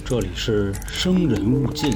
这里是生人勿近。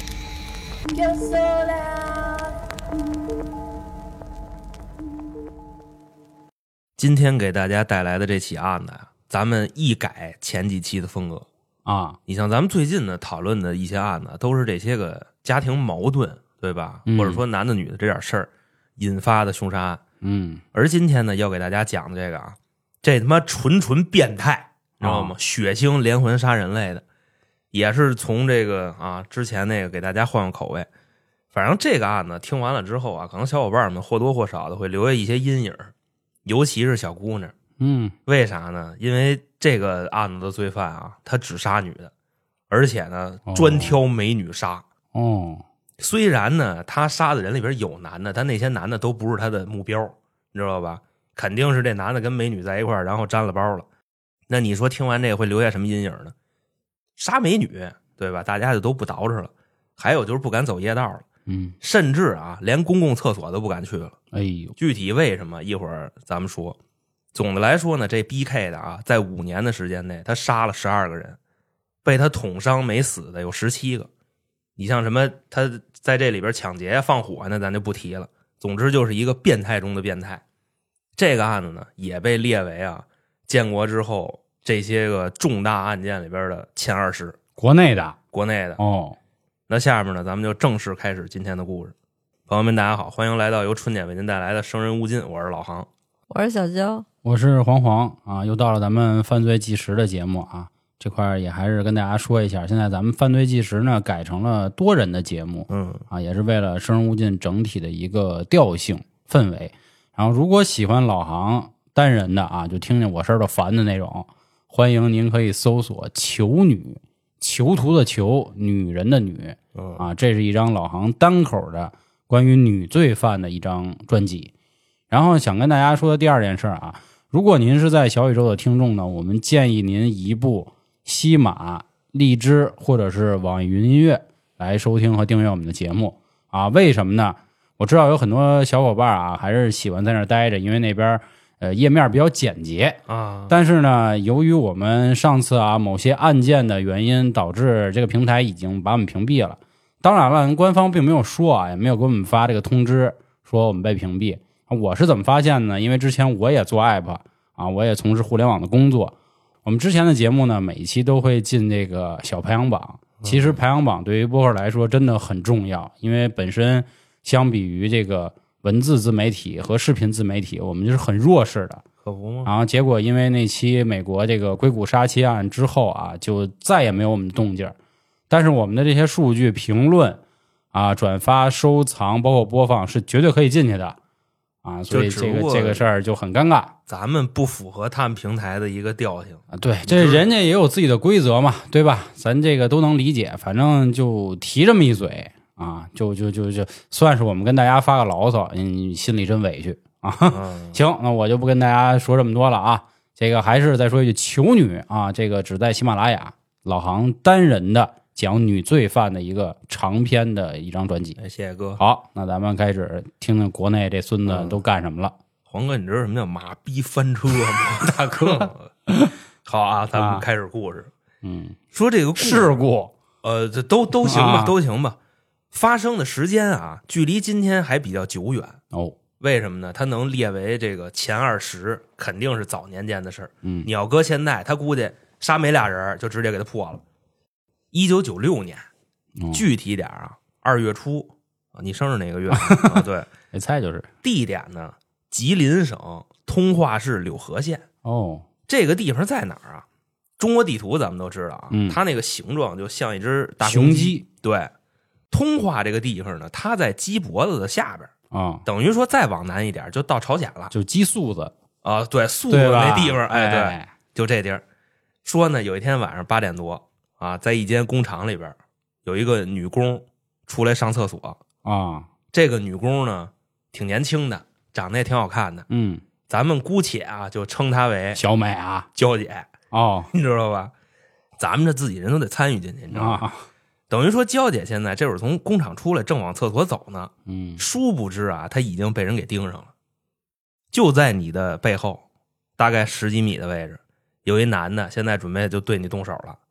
今天给大家带来的这起案子啊，咱们一改前几期的风格啊。 你像咱们最近呢讨论的一些案子，都是这些个家庭矛盾，对吧？或者说男的女的这点事儿引发的凶杀案。而今天呢要给大家讲的这个啊，这他妈纯变态，知道吗？血腥连环杀人类的，也是从这个之前那个给大家换个口味。反正这个案子听完了之后啊，可能小伙伴们或多或少的会留下一些阴影，尤其是小姑娘。为啥呢？因为这个案子的罪犯啊，他只杀女的，而且呢专挑美女杀。虽然呢他杀的人里边有男的，但那些男的都不是他的目标，你知道吧？肯定是这男的跟美女在一块儿，然后沾了包了。那你说听完这个会留下什么阴影呢？杀美女，对吧？大家就都不捯饬了。还有就是不敢走夜道了。甚至啊连公共厕所都不敢去了。 哎呦， 具体为什么一会儿咱们说。总的来说呢，这 BK 的啊，在5年的时间内，他杀了12个人，被他捅伤没死的有17个。你像什么他在这里边抢劫放火呢，咱就不提了。总之就是一个变态中的变态。这个案子呢也被列为啊建国之后这些个重大案件里边的前20。 国内的那下面呢咱们就正式开始今天的故事。朋友们大家好，欢迎来到由春点为您带来的生人勿近，我是老航， 我是小娇， 我是黄黄啊。又到了咱们犯罪纪实的节目啊，这块也还是跟大家说一下，现在咱们犯罪纪实呢改成了多人的节目，也是为了生人勿近整体的一个调性氛围。然后如果喜欢老航单人的啊，就听见我声儿都烦的那种，欢迎您可以搜索囚女，囚徒的囚，女人的女啊，这是一张老航单口的关于女罪犯的一张专辑。然后想跟大家说的第二件事啊，如果您是在小宇宙的听众呢，我们建议您移步西马、荔枝或者是网易云音乐来收听和订阅我们的节目啊。为什么呢？我知道有很多小伙伴啊还是喜欢在那儿待着，因为那边页面比较简洁啊。 但是呢，由于我们上次啊某些案件的原因，导致这个平台已经把我们屏蔽了。当然了，官方并没有说啊，也没有给我们发这个通知说我们被屏蔽。我是怎么发现呢？因为之前我也做 app 啊，我也从事互联网的工作。我们之前的节目呢，每一期都会进这个小排行榜。其实排行榜对于播客来说真的很重要，因为本身相比于这个文字自媒体和视频自媒体，我们就是很弱势的。 可不吗？ 然后结果因为那期美国这个硅谷杀妻案之后啊，就再也没有我们的动静。但是我们的这些数据、评论啊、转发、收藏，包括播放是绝对可以进去的啊，所以这个事儿就很尴尬。 咱们不符合他们平台的一个调性啊，对，这人家也有自己的规则嘛，对吧？咱这个都能理解，反正就提这么一嘴啊，就算是我们跟大家发个牢骚，你心里真委屈啊。行，那我就不跟大家说这么多了啊。这个还是再说一句，囚女啊，这个只在喜马拉雅，老航单人的讲女罪犯的一个长篇的一张专辑。 谢谢哥。 好，那咱们开始听听国内这孙子都干什么了。 黄哥，你知道什么叫马逼翻车吗？大哥。好啊，咱们开始故事。说这个事故， 这都行吧，都行吧。发生的时间啊，距离今天还比较久远哦。 为什么呢？它能列为这个前20，肯定是早年间的事儿。你要搁现在，他估计杀没俩人就直接给他破了。1996年，具体点啊，2月初啊，你生日哪个月啊？对， 没猜就是。 地点呢，吉林省通化市柳河县。这个地方在哪儿啊？中国地图咱们都知道啊，它那个形状就像一只大雄鸡。 对，通化这个地方呢，它在鸡脖子的下边啊， 等于说再往南一点就到朝鲜了， 就鸡宿子啊，对，宿子那地方，哎，对，就这地儿。说呢，有一天晚上8点多啊，在一间工厂里边，有一个女工出来上厕所啊。 这个女工呢，挺年轻的，长得也挺好看的，咱们姑且啊就称她为小美啊， 娇姐你知道吧？咱们这自己人都得参与进去，你知道吗？等于说娇姐现在这会儿从工厂出来，正往厕所走呢，殊不知啊，她已经被人给盯上了。就在你的背后，大概10几米的位置，有一男的，现在准备就对你动手了。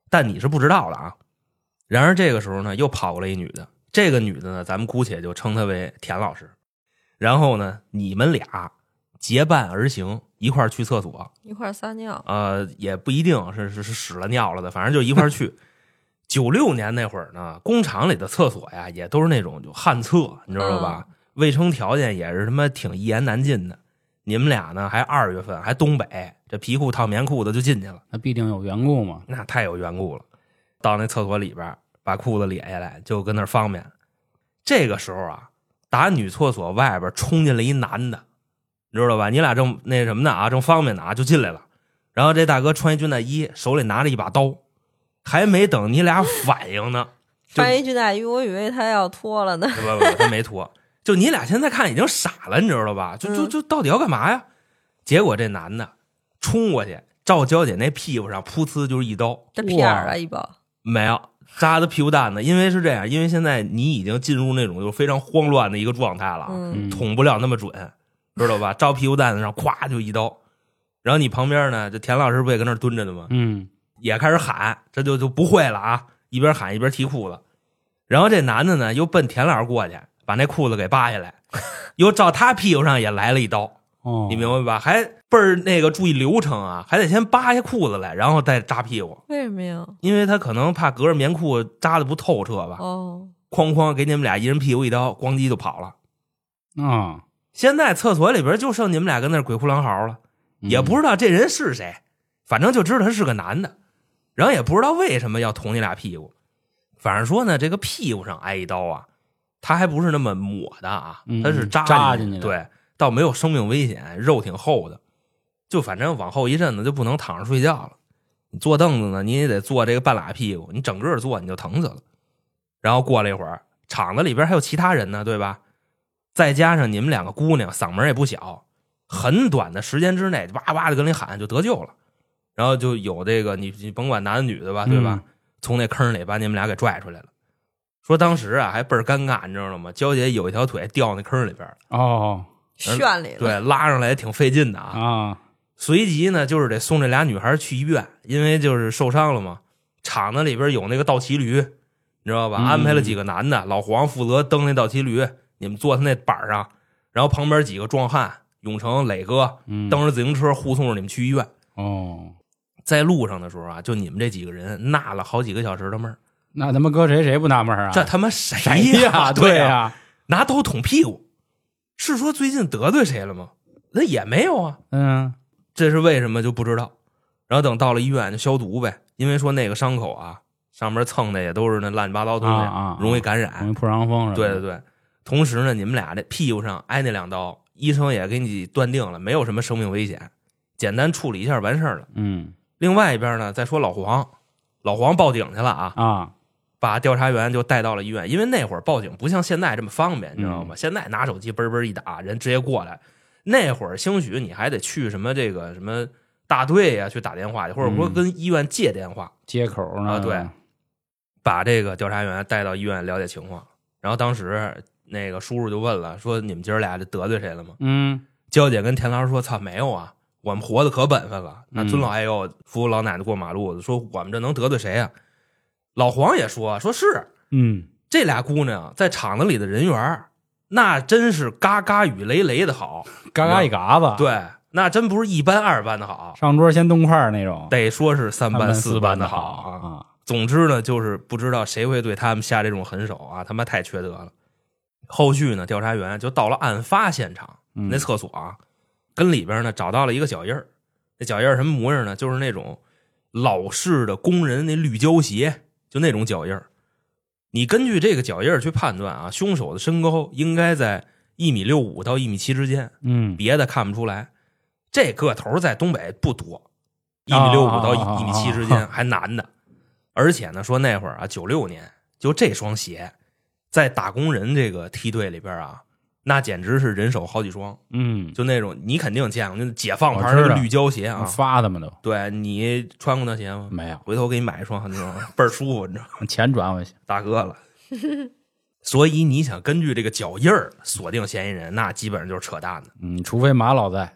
但你是不知道的啊。然而这个时候呢，又跑过来一女的，这个女的呢，咱们姑且就称她为田老师。然后呢，你们俩结伴而行，一块儿去厕所， 一块儿撒尿。 也不一定是屎了尿了的，反正就一块儿去。96年那会儿呢，工厂里的厕所呀，也都是那种就旱厕，你知道吧？卫生条件也是他妈挺一言难尽的。你们俩呢，还2月份，还东北，这皮裤套棉裤子就进去了， 那必定有缘故嘛？ 那太有缘故了。到那厕所里边，把裤子咧下来，就跟那儿方便。这个时候啊，打女厕所外边冲进来一男的，你知道吧？你俩正那什么呢啊，正方便呢啊，就进来了。然后这大哥穿一军大衣，手里拿着一把刀，还没等你俩反应呢， 穿一军大衣，我以为他要脱了呢。 不，他没脱。就你俩现在看已经傻了，你知道吧？就到底要干嘛呀？结果这男的冲过去，照娇姐那屁股上噗呲就是一刀， 这片儿啊一包没有扎的屁股蛋子。因为是这样，因为现在你已经进入那种就非常慌乱的一个状态了，捅不了那么准，知道吧？照屁股蛋子上咵就一刀。然后你旁边呢，这田老师不也跟那蹲着呢吗？也开始喊，这就不会了啊！一边喊一边提裤子。然后这男的呢，又奔田老师过去，把那裤子给扒下来，又照他屁股上也来了一刀。你明白吧？还倍儿那个注意流程啊，还得先扒下裤子来，然后再扎屁股。 为什么呀？ 因为他可能怕隔着棉裤扎的不透彻吧。哐哐给你们俩一人屁股一刀，咣叽就跑了。现在厕所里边就剩你们俩跟那鬼哭狼嚎了，也不知道这人是谁，反正就知道他是个男的，然后也不知道为什么要捅你俩屁股。反正说呢，这个屁股上挨一刀啊，他还不是那么抹的啊，他是扎进去的。对，倒没有生命危险，肉挺厚的。就反正往后一阵子就不能躺着睡觉了，你坐凳子呢，你也得坐这个半拉屁股，你整个坐你就疼死了。然后过了一会儿，厂子里边还有其他人呢，对吧？再加上你们两个姑娘嗓门也不小，很短的时间之内哇哇的跟你喊就得救了。然后就有这个你甭管男的女的吧，对吧？从那坑里把你们俩给拽出来了。说当时啊还倍儿尴尬，你知道吗？娇姐有一条腿掉那坑里边旋里了， 对，拉上来也挺费劲的啊。随即呢，就是得送这俩女孩去医院，因为就是受伤了嘛。厂子里边有那个倒骑驴，你知道吧？安排了几个男的，老黄负责蹬那倒骑驴，你们坐他那板上，然后旁边几个壮汉，永成、磊哥蹬着自行车护送着你们去医院。在路上的时候啊，就你们这几个人纳了好几个小时的闷儿。 那他妈搁谁不纳闷啊？ 这他妈谁呀？对呀， 拿刀捅屁股，是说最近得罪谁了吗？那也没有啊。这是为什么就不知道。然后等到了医院就消毒呗，因为说那个伤口啊，上面蹭的也都是那乱七八糟东西，容易感染， 容易破伤风。 对对对。同时呢，你们俩这屁股上挨那2刀，医生也给你断定了没有什么生命危险，简单处理一下完事儿了。另外一边呢，再说老黄报警去了啊，把调查员就带到了医院。因为那会儿报警不像现在这么方便，你知道吗？现在拿手机嘣嘣一打，人直接过来。那会儿兴许你还得去什么这个什么大队呀，去打电话去，或者说跟医院借电话接口呢。 对，把这个调查员带到医院了解情况。然后当时那个叔叔就问了，说你们姐儿俩这得罪谁了吗？娇姐跟田老师说，操，没有啊，我们活得可本分了，那尊老爱幼，扶老奶奶过马路的，说我们这能得罪谁啊？老黄也说是，这俩姑娘在厂子里的人缘，那真是嘎嘎雨雷雷的好， 嘎嘎一嘎子。 对，那真不是1班2班的好， 上桌先动筷那种， 得说是3班4班的好啊。总之呢，就是不知道谁会对他们下这种狠手啊，他妈太缺德了。后续呢，调查员就到了案发现场，那厕所啊，跟里边呢找到了一个脚印儿。那脚印儿什么模样呢？就是那种老式的工人那绿胶鞋，就那种脚印儿。你根据这个脚印儿去判断啊，凶手的身高应该在1.65米到1.7米之间，别的看不出来。这个头在东北不多，1.65米到1.7米之间，还男的。而且呢，说那会儿啊，96年就这双鞋，在打工人这个梯队里边啊，那简直是人手好几双。就那种你肯定见过，那解放牌那个绿胶鞋啊， 发的嘛都。 对，你穿过那鞋吗？ 没有， 回头给你买一双，那种倍儿舒服，你知道吗？ 钱转回去， 大哥了。所以你想根据这个脚印儿锁定嫌疑人，那基本上就是扯淡的。 除非马老在。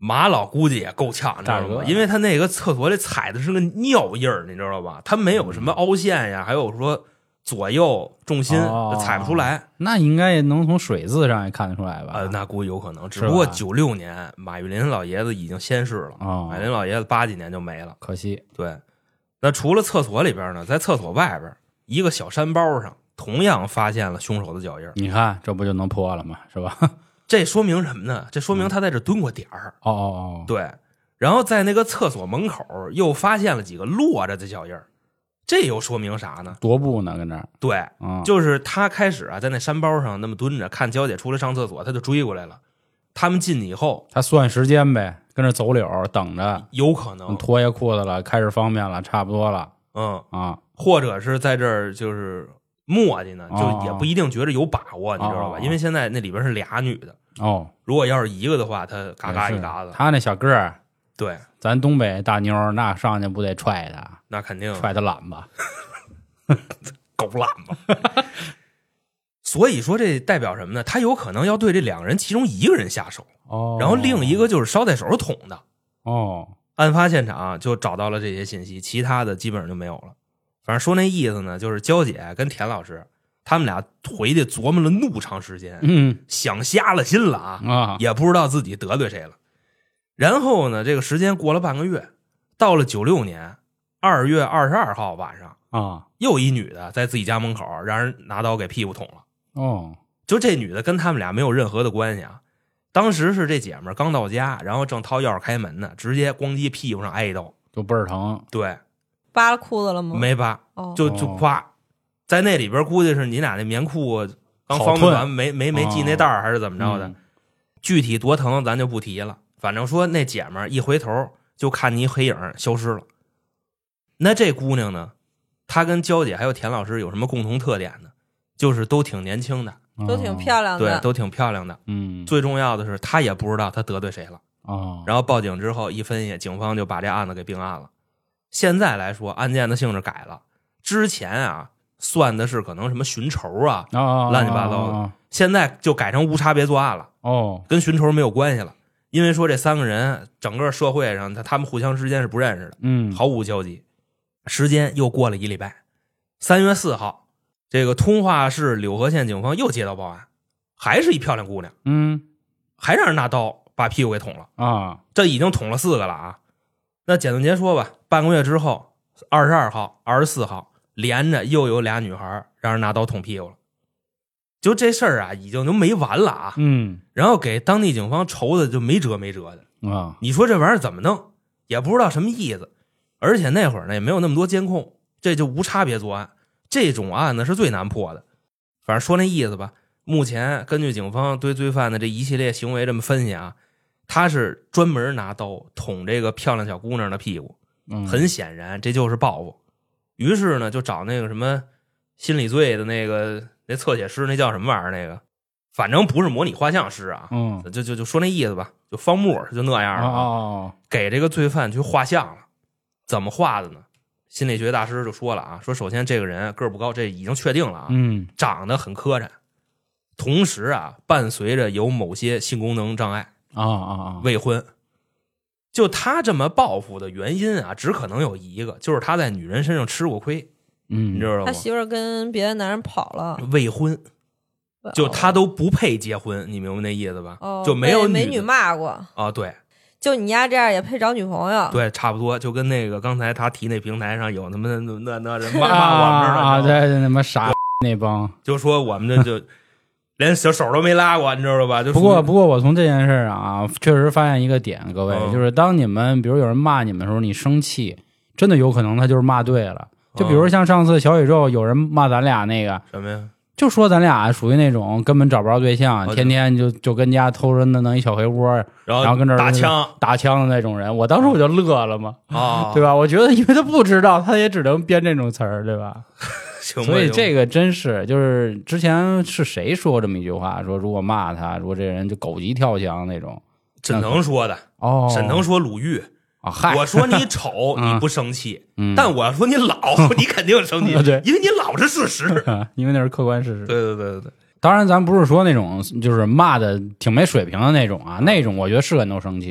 马老估计也够呛，你知道吗？因为他那个厕所里踩的是个尿印儿，你知道吧？他没有什么凹陷呀，还有说左右重心踩不出来。 那应该也能从水渍上也看得出来吧？ 那估计有可能，只不过96年马玉林老爷子已经仙逝了，马玉林老爷子80几年就没了， 可惜。 对，那除了厕所里边呢，在厕所外边一个小山包上，同样发现了凶手的脚印。 你看，这不就能破了吗？是吧？ 这说明什么呢？这说明他在这蹲过点儿。对。然后在那个厕所门口又发现了几个落着的脚印，这又说明啥呢？ 踱步呢，跟这儿。 对，就是他开始啊，在那山包上那么蹲着，看娇姐出来上厕所，他就追过来了。他们进去以后， 他算时间呗，跟这走柳等着， 有可能脱下裤子了，开始方便了，差不多了。 或者是在这儿就是磨叽呢，就也不一定觉得有把握，你知道吧？因为现在那里边是俩女的。如果要是一个的话，他嘎嘎一嘎子。 他那小个儿， 对， 咱东北大妞那上去不得踹他？ 那肯定踹他懒吧， 狗懒吧。所以说这代表什么呢？他有可能要对这两个人其中一个人下手，然后另一个就是捎带手捅的。案发现场就找到了这些信息，其他的基本上就没有了。反正说那意思呢，就是娇姐跟田老师他们俩回去琢磨了怒长时间，想瞎了心了啊，也不知道自己得罪谁了。然后呢，这个时间过了半个月，到了96年2月22号晚上又一女的在自己家门口让人拿刀给屁股捅了。就这女的跟他们俩没有任何的关系啊。当时是这姐们儿刚到家，然后正掏钥匙开门呢，直接咣叽屁股上挨一刀， 就倍儿疼。 对， 扒了裤子了吗？ 没扒，就夸，在那里边估计是你俩那棉裤刚方便完没系那带儿，还是怎么着的？具体多疼咱就不提了。反正说那姐们儿一回头就看你黑影消失了。那这姑娘呢，她跟娇姐还有田老师有什么共同特点呢？就是都挺年轻的， 都挺漂亮的， 对，都挺漂亮的。最重要的是她也不知道她得罪谁了。然后报警之后一分析，警方就把这案子给并案了。现在来说，案件的性质改了，之前啊算的是可能什么寻仇啊，乱七八糟的，现在就改成无差别作案了。跟寻仇没有关系了，因为说这三个人整个社会上他们互相之间是不认识的，毫无交集。时间又过了1礼拜，3月4号，这个通化市柳河县警方又接到报案，还是一漂亮姑娘，还让人拿刀把屁股给捅了这已经捅了4个了啊。那简短截说吧，半个月之后，22号、24号连着又有俩女孩让人拿刀捅屁股了。就这事儿啊，已经就没完了啊。然后给当地警方愁的就没辙没辙的你说这玩意儿怎么弄？也不知道什么意思。而且那会儿呢也没有那么多监控，这就无差别作案。这种案呢是最难破的。反正说那意思吧，目前根据警方对罪犯的这一系列行为这么分析啊，他是专门拿刀捅这个漂亮小姑娘的屁股，很显然这就是报复。于是呢就找那个什么心理罪的那侧写师，那叫什么玩意儿那个，反正不是模拟画像师啊，就说那意思吧，就方墨就那样了给这个罪犯去画像了。怎么画的呢？心理学大师就说了啊，说首先这个人个儿不高，这已经确定了啊，长得很磕碜，同时啊伴随着有某些性功能障碍未婚。就他这么报复的原因啊，只可能有一个，就是他在女人身上吃过亏，你知道吗？ 他媳妇儿跟别的男人跑了， 未婚，就他都不配结婚，你明白那意思吧？就没有美女骂过对。 就你丫这样也配找女朋友？ 对，差不多，就跟那个刚才他提那平台上有他们那人骂我们对，那么傻那帮， 就说我们这就连小手都没拉过，你知道吧？就不过我从这件事啊，确实发现一个点，各位，就是当你们比如有人骂你们的时候，你生气，真的有可能他就是骂对了。就比如像上次小宇宙有人骂咱俩那个什么呀？ 就说咱俩属于那种根本找不着对象，天天就跟家偷着弄一小黑窝，然后跟这打枪的那种人，我当时我就乐了嘛，对吧？我觉得因为他不知道，他也只能编这种词儿，对吧？所以这个真是就是之前是谁说过这么一句话，说如果骂他，说这人就狗急跳墙那种。 沈腾说的沈腾说鲁豫。我说你丑你不生气，但我要说你老你肯定生气，因为你老是事实， 因为那是客观事实。 对。 当然咱不是说那种就是骂的挺没水平的那种啊，那种我觉得是人都生气，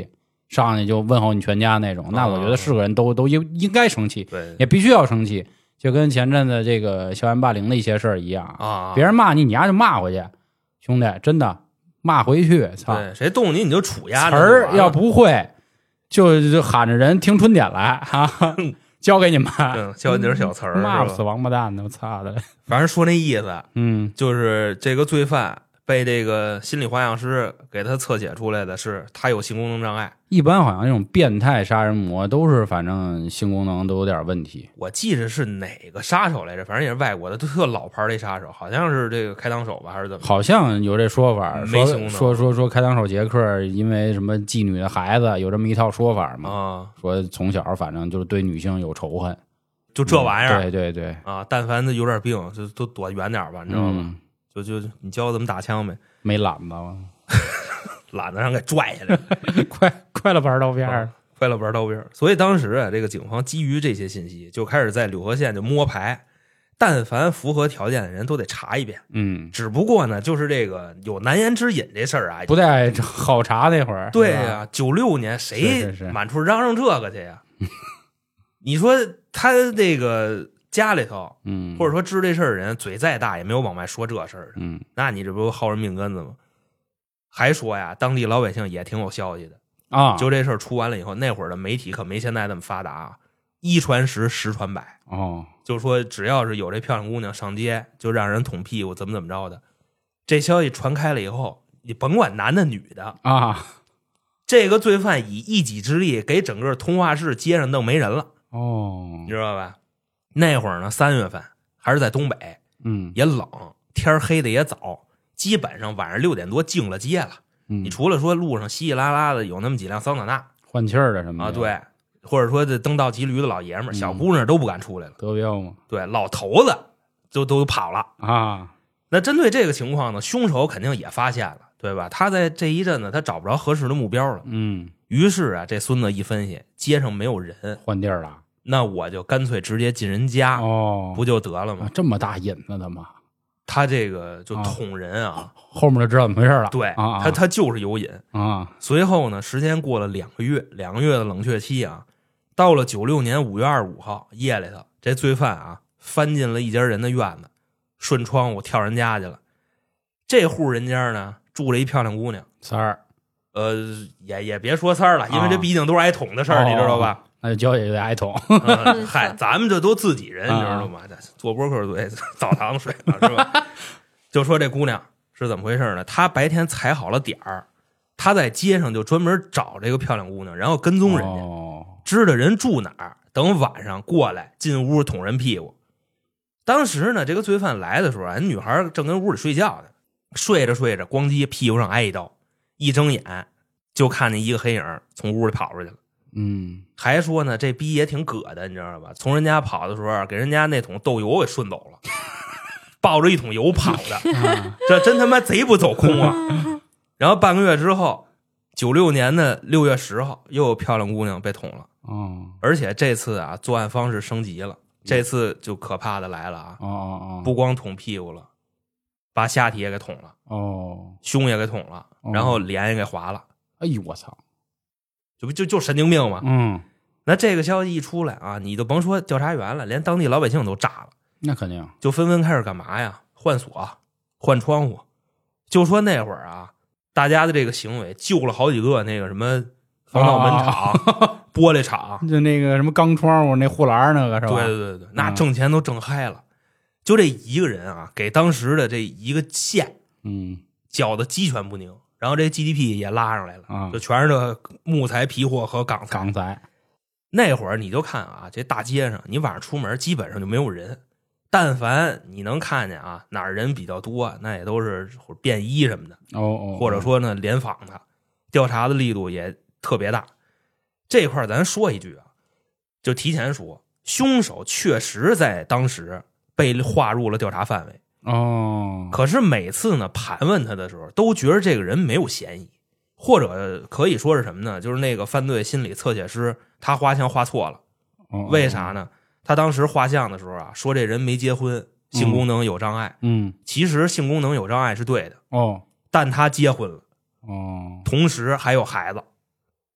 上去就问候你全家那种，那我觉得是个人都应该生气， 对， 也必须要生气。就跟前阵子这个校园霸凌的一些事儿一样啊， 别人骂你，你丫就骂回去，兄弟，真的骂回去，操！ 对，谁动你就杵丫。 词儿要不会，就喊着人听春点来啊，教给你们， 教你点小词儿， 骂死王八蛋的，我操的！ 反正说那意思，就是这个罪犯被这个心理化验师给他侧写出来的是他有性功能障碍。 一般好像这种变态杀人魔都是反正性功能都有点问题。 我记着是哪个杀手来着，反正也是外国的，都特老牌的杀手，好像是这个开膛手吧，还是怎么？ 好像有这说法，说开膛手杰克因为什么妓女的孩子，有这么一套说法嘛？说从小反正就是对女性有仇恨， 就这玩意儿。 对对对啊，但凡有点病，就都躲远点吧，你知道吗？就你教怎么打枪呗？ 没懒子吗？ 懒子让给拽下来快了板刀边快了板刀边。所以当时啊，这个警方基于这些信息，就开始在柳河县就摸排，但凡符合条件的人都得查一遍。只不过呢，就是这个有难言之隐这事儿啊， 不太好查那会儿。 对呀，96年谁满处嚷嚷这个去呀？你说他这个家里头，或者说知这事儿的人嘴再大，也没有往外说这事儿。那你这不薅人命根子吗？还说呀，当地老百姓也挺有消息的啊。 就这事儿出完了以后，那会儿的媒体可没现在那么发达啊，一传十，十传百。就是说只要是有这漂亮姑娘上街，就让人捅屁股，怎么着的。这消息传开了以后，你甭管男的女的啊， 这个罪犯以一己之力给整个通化市街上弄没人了。你知道吧？那会儿呢，3月份还是在东北，也冷，天黑的也早。基本上晚上6点多静了街了，你除了说路上稀稀拉拉的有那么几辆桑塔纳换气儿的什么啊，对，或者说这蹬道骑驴的老爷们儿、小姑娘都不敢出来了， 德标嘛， 对，老头子都跑了啊。 那针对这个情况呢，凶手肯定也发现了，对吧？他在这一阵子他找不着合适的目标了，于是啊，这孙子一分析，街上没有人， 换地儿了， 那我就干脆直接进人家，不就得了吗？ 这么大瘾子的吗？ 他这个就捅人啊， 后面就知道怎么回事了。 对，他就是有瘾啊。 随后呢，时间过了2个月，2个月的冷却期啊，到了96年5月25号夜里头，这罪犯啊翻进了一家人的院子，顺窗户跳人家去了。这户人家呢住了一漂亮姑娘， 三儿， 也别说三儿了，因为这毕竟都是挨捅的事儿，你知道吧？ 那就娇姐就得挨捅。 嗨，咱们这都自己人，你知道吗？做播客对澡堂水了是吧？就说这姑娘是怎么回事呢？她白天踩好了点儿，她在街上就专门找这个漂亮姑娘，然后跟踪人家，知道人住哪儿，等晚上过来进屋捅人屁股。当时呢，这个罪犯来的时候，人女孩正跟屋里睡觉呢，睡着睡着，咣叽屁股上挨一刀，一睁眼就看见一个黑影从屋里跑出去了。还说呢，这逼也挺葛的，你知道吧？从人家跑的时候，给人家那桶豆油给顺走了，抱着一桶油跑的，这真他妈贼不走空啊！然后半个月之后，96年的6月10号，又有漂亮姑娘被捅了。而且这次啊，作案方式升级了，这次就可怕的来了啊！不光捅屁股了，把下体也给捅了，胸也给捅了，然后脸也给划了。 哎呦我操！ 就神经病嘛。那这个消息一出来啊，你就甭说调查员了，连当地老百姓都炸了。 那肯定就纷纷开始干嘛呀？换锁、换窗户。就说那会儿啊，大家的这个行为救了好几个那个什么防盗门厂、玻璃厂， 就那个什么钢窗户那护栏那个是吧？ 对对对，那挣钱都挣嗨了。就这一个人啊，给当时的这一个县，搅得鸡犬不宁。然后这 GDP 也拉上来了，就全是这木材、皮货和钢材。那会儿你就看啊，这大街上，你晚上出门基本上就没有人。但凡你能看见啊，哪儿人比较多，那也都是便衣什么的，或者说呢联访的，调查的力度也特别大。这块咱说一句啊，就提前说，凶手确实在当时被划入了调查范围。可是每次呢盘问他的时候，都觉得这个人没有嫌疑，或者可以说是什么呢？就是那个犯罪心理侧写师他画像画错了。为啥呢？他当时画像的时候啊，说这人没结婚，性功能有障碍。其实性功能有障碍是对的。但他结婚了。同时还有孩子。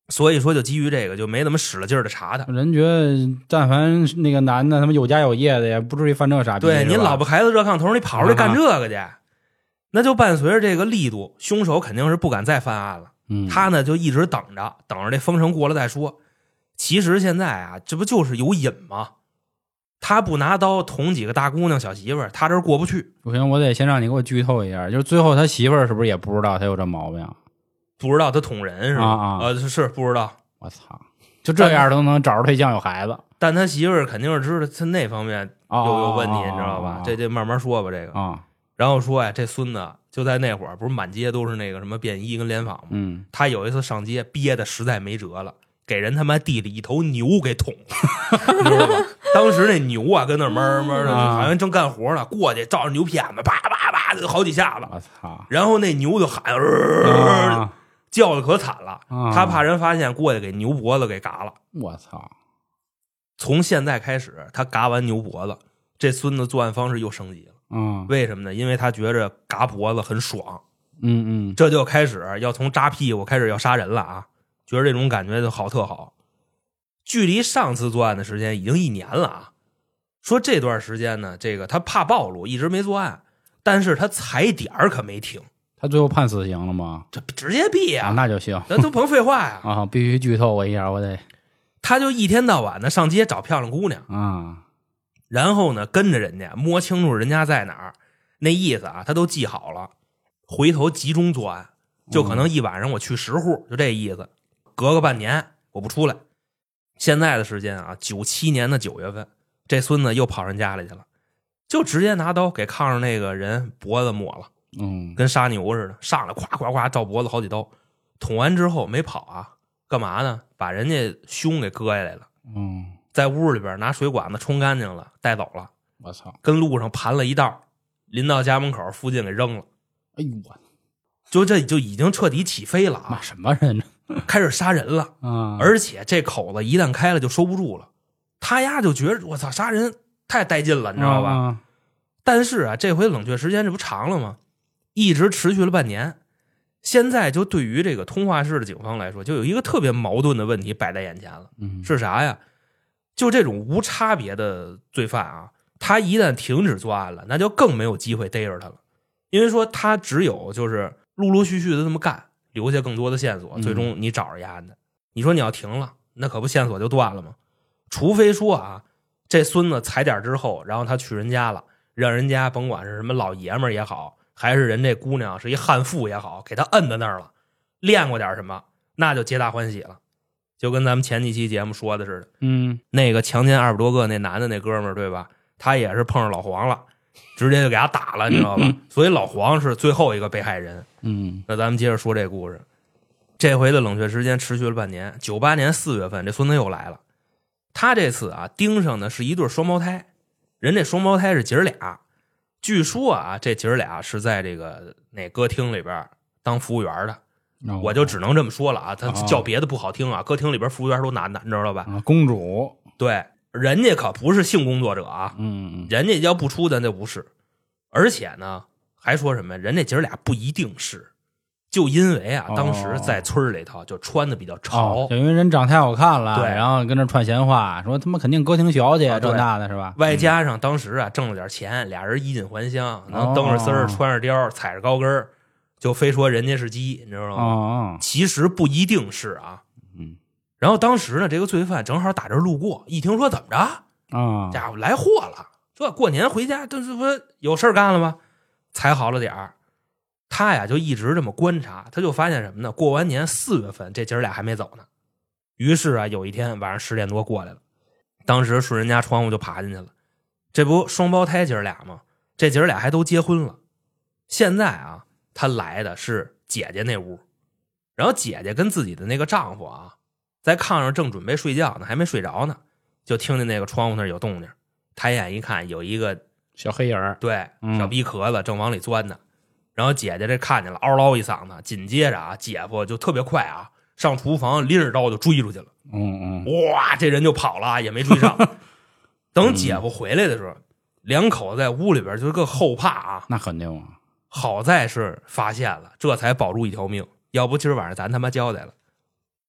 所以说就基于这个就没怎么使了劲儿的查他。 人觉得但凡那个男的他妈有家有业的也不至于犯这傻逼。 对，您老婆孩子热炕头，你跑出来干这个去，那就伴随着这个力度，凶手肯定是不敢再犯案了。他呢就一直等着这风声过了再说。其实现在啊，这不就是有瘾吗？他不拿刀捅几个大姑娘小媳妇儿，他这过不去。 不行，我得先让你给我剧透一下，就是最后他媳妇儿是不是也不知道他有这毛病？ 不知道他捅人是吧？是不知道。 我操，就这样都能找着对象有孩子， 但他媳妇儿肯定是知道他那方面有问题，你知道吧？这慢慢说吧，这个啊。然后说呀，这孙子就在那会儿，不是满街都是那个什么便衣跟联防吗？他有一次上街憋的实在没辙了。给人他妈地里一头牛给捅了，你知道吧？当时那牛啊跟那闷的，好像正干活呢，过去照着牛片子，啪啪啪好几下子， 我操！ 然后那牛就喊，叫的可惨了。他怕人发现，过去给牛脖子给嘎了。 我操！ 从现在开始，他嘎完牛脖子，这孙子作案方式又升级了。为什么呢？因为他觉着嘎脖子很爽。这就开始要从扎屁股开始要杀人了啊！觉得这种感觉就好特好。距离上次作案的时间已经1年了啊。说这段时间呢，这个他怕暴露，一直没作案，但是他踩点可没停。 他最后判死刑了吗？ 这直接毙啊！ 那就行， 那都甭废话呀！ 啊，必须剧透我一下，我得。 他就一天到晚的上街找漂亮姑娘啊， 然后呢跟着人家摸清楚人家在哪儿，那意思啊他都记好了，回头集中作案，就可能一晚上我去10户，就这意思。隔个半年我不出来。现在的时间啊，97年的9月份，这孙子又跑人家里去了，就直接拿刀给炕上那个人脖子抹了，跟杀牛似的，上来咵咵咵照脖子好几刀。捅完之后没跑啊，干嘛呢？把人家胸给割下来了，在屋里边拿水管子冲干净了，带走了。 我操！ 跟路上盘了一道，临到家门口附近给扔了。 哎呦我！ 就这就已经彻底起飞了啊！ 什么人？ 开始杀人了而且这口子一旦开了就收不住了。他丫就觉得我操，杀人太带劲了，你知道吧？但是啊，这回冷却时间这不长了吗？一直持续了半年。现在就对于这个通化市的警方来说，就有一个特别矛盾的问题摆在眼前了。是啥呀？就这种无差别的罪犯啊，他一旦停止作案了，那就更没有机会逮着他了。因为说他只有就是陆陆续续的这么干，留下更多的线索，最终你找着丫的。你说你要停了，那可不线索就断了吗？除非说啊，这孙子踩点之后，然后他去人家了，让人家甭管是什么老爷们也好，还是人这姑娘是一悍妇也好，给他摁在那儿了，练过点什么，那就皆大欢喜了。就跟咱们前几期节目说的似的，那个强奸20多个那男的那哥们儿，对吧？他也是碰上老黄了，直接就给他打了，你知道吧？所以老黄是最后一个被害人。那咱们接着说这故事。这回的冷却时间持续了半年，98年4月份，这孙子又来了。他这次啊，盯上的是一对双胞胎，人这双胞胎是姐儿俩。据说啊，这姐儿俩是在这个那歌厅里边当服务员的。我就只能这么说了啊，他叫别的不好听啊，歌厅里边服务员都男的，你知道吧？ 公主。 对，人家可不是性工作者啊，人家要不出的那不是。而且呢，还说什么人家姐儿俩不一定是，就因为啊，当时在村里头就穿的比较潮， 就因为人长太好看了， 对， 然后跟那串闲话，说他妈肯定歌厅小姐这那的是吧？ 外加上当时啊挣了点钱，俩人衣锦还乡，能蹬着丝儿，穿着貂，踩着高跟，就非说人家是鸡，你知道吗？其实不一定是啊。然后当时呢，这个罪犯正好打这路过，一听说怎么着家伙来货了，这过年回家这不有事干了吗？踩好了点儿。他呀就一直这么观察，他就发现什么呢？过完年4月份，这姐儿俩还没走呢。于是啊，有一天晚上10点多过来了，当时顺人家窗户就爬进去了。这不双胞胎姐儿俩吗？这姐儿俩还都结婚了。现在啊，他来的是姐姐那屋，然后姐姐跟自己的那个丈夫啊，在炕上正准备睡觉呢，还没睡着呢，就听见那个窗户那儿有动静。抬眼一看，有一个小黑人儿， 对，小逼壳子正往里钻呢。然后姐姐这看见了，嗷嗷一嗓子，紧接着啊，姐夫就特别快啊，上厨房拎着刀就追出去了。哇，这人就跑了，也没追上。等姐夫回来的时候，两口子在屋里边就是个后怕啊。 那肯定啊， 好在是发现了，这才保住一条命，要不今儿晚上咱他妈交代了。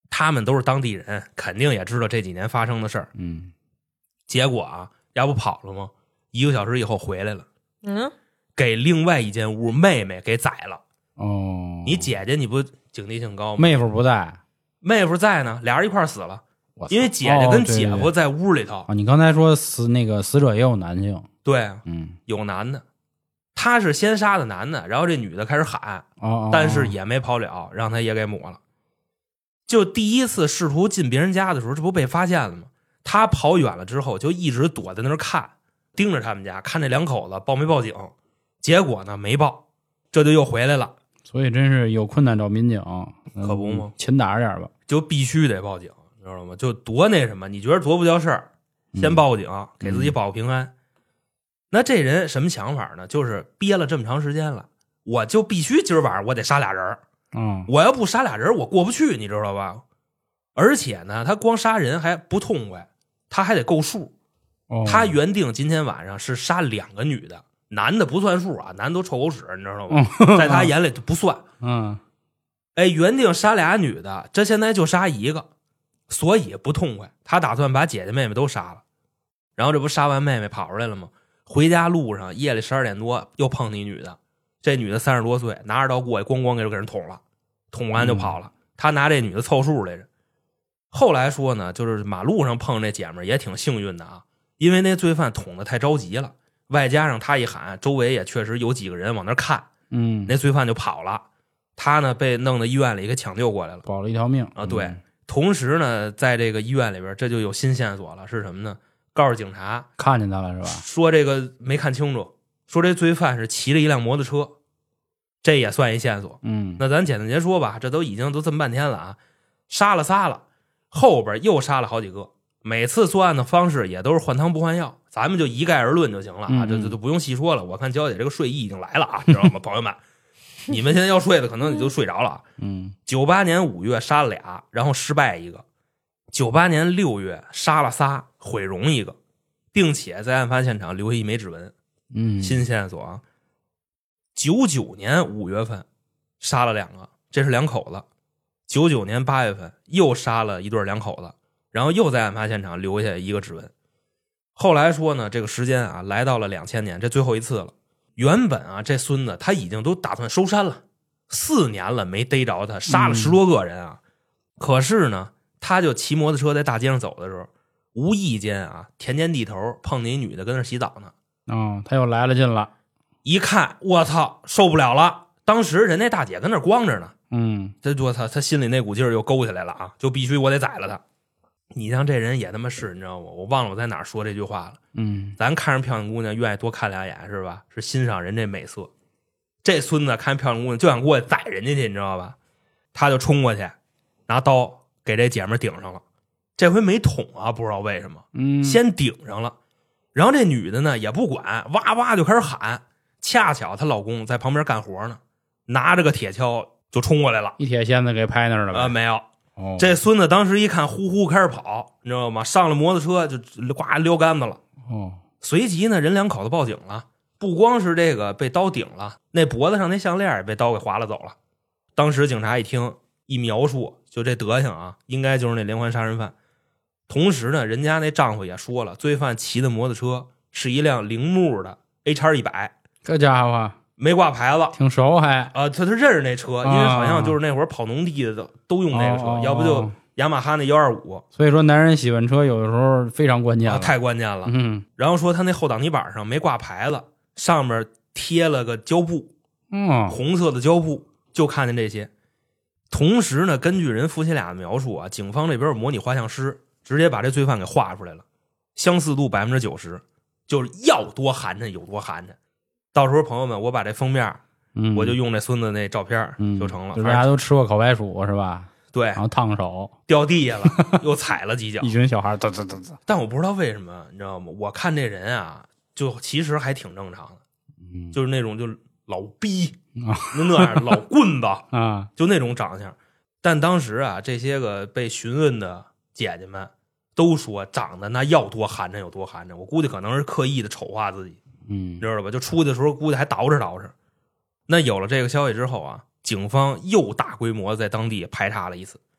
他们都是当地人，肯定也知道这几年发生的事儿。结果啊，要不跑了吗？1个小时以后回来了，给另外一间屋妹妹给宰了。你姐姐你不警惕性高吗？ 妹夫不在， 妹夫在呢，俩人一块死了。因为姐姐跟姐夫在屋里头。 你刚才说死者也有男性， 对，有男的。他是先杀的男的，然后这女的开始喊，但是也没跑了，让他也给抹了。就第一次试图进别人家的时候，这不被发现了吗？他跑远了之后，就一直躲在那儿看，盯着他们家，看这2口子报没报警。结果呢，没报，这就又回来了。 所以真是有困难找民警， 可不吗？ 勤打着点吧， 就必须得报警，你知道吗？就多那什么，你觉得多不叫事儿，先报警，给自己保个平安。那这人什么想法呢？就是憋了这么长时间了，我就必须今儿晚上我得杀俩人。我要不杀俩人，我过不去，你知道吧？而且呢，他光杀人还不痛快，他还得够数。他原定今天晚上是杀2个女的，男的不算数啊，男的都臭狗屎，你知道吗？在他眼里就不算。原定杀俩女的，这现在就杀1个，所以不痛快。他打算把姐姐妹妹都杀了，然后这不杀完妹妹跑出来了吗？回家路上夜里12点多又碰见一女的，这女的30多岁，拿着刀过去咣咣给人捅了，捅完就跑了。他拿这女的凑数来着。后来说呢，就是马路上碰这姐们也挺幸运的啊，因为那罪犯捅的太着急了，外加上他一喊，周围也确实有几个人往那看，那罪犯就跑了。他呢被弄到医院里给抢救过来了， 保了一条命啊。对，同时呢，在这个医院里边，这就有新线索了，是什么呢？告诉警察看见他了是吧？ 说这个没看清楚，说这罪犯是骑着一辆摩托车，这也算一线索。那咱简单结说吧，这都已经这么半天了啊，杀了仨了，后边又杀了好几个，每次作案的方式也都是换汤不换药，咱们就一概而论就行了啊，这不用细说了。我看娇姐这个睡意已经来了啊，知道吗，朋友们？你们现在要睡的可能你就睡着了。98年5月杀了俩，然后失败一个。98年6月杀了仨，毁容一个，并且在案发现场留下一枚指纹。新线索啊。99年5月份杀了2个，这是2口子。99年8月份又杀了一对2口子，然后又在案发现场留下一个指纹。后来说呢，这个时间啊来到了2000年，这最后一次了。原本啊这孙子他已经都打算收山了，4年了没逮着他，杀了10多个人啊。可是呢，他就骑摩托车在大街上走的时候，无意间啊田间地头碰见一女的跟那洗澡呢。 他又来了劲了， 一看我操受不了了，当时人那大姐跟那光着呢。这我操，他心里那股劲儿又勾起来了啊，就必须我得宰了他。你像这人也他妈是，你知道吗？我忘了我在哪儿说这句话了。咱看上漂亮姑娘愿意多看2眼是吧？是欣赏人这美色。这孙子看漂亮姑娘就想过去宰人家去，你知道吧？他就冲过去拿刀给这姐们顶上了，这回没捅啊，不知道为什么，先顶上了。然后这女的呢也不管，哇哇就开始喊。恰巧她老公在旁边干活呢，拿着个铁锹就冲过来了， 一铁锨子给拍那儿了吧？ 没有。这孙子当时一看，呼呼开始跑，你知道吗？上了摩托车就呱撩杆子了。随即呢，人2口子报警了。不光是这个被刀顶了，那脖子上那项链也被刀给划了走了。当时警察一听一描述，就这德行啊，应该就是那连环杀人犯。同时呢，人家那丈夫也说了，罪犯骑的摩托车是一辆铃木的 HR100， 这家伙没挂牌子， 挺熟还他认识那车，因为好像就是那会儿跑农地的都用那个车，要不就雅马哈那125。 所以说男人喜欢车有的时候非常关键了， 太关键了。然后说他那后挡泥板上没挂牌子，上面贴了个胶布，红色的胶布，就看见这些。同时呢，根据人夫妻俩的描述啊，警方这边有模拟画像师，直接把这罪犯给画出来了，相似度90%，就是要多寒碜有多寒碜。到时候朋友们，我把这封面，我就用那孙子那照片就成了。 大家都吃过烤白薯是吧？ 对， 然后烫手掉地下了，又踩了几脚， 一群小孩嘚。 但我不知道为什么，你知道吗？我看这人啊，就其实还挺正常的，就是那种就老逼那样老棍子啊， 就那种长相。但当时啊，这些个被询问的姐姐们都说长得那要多寒碜有多寒碜。我估计可能是刻意的丑化自己。知道吧？就出去的时候估计还捯饬。那有了这个消息之后啊，警方又大规模在当地排查了一次，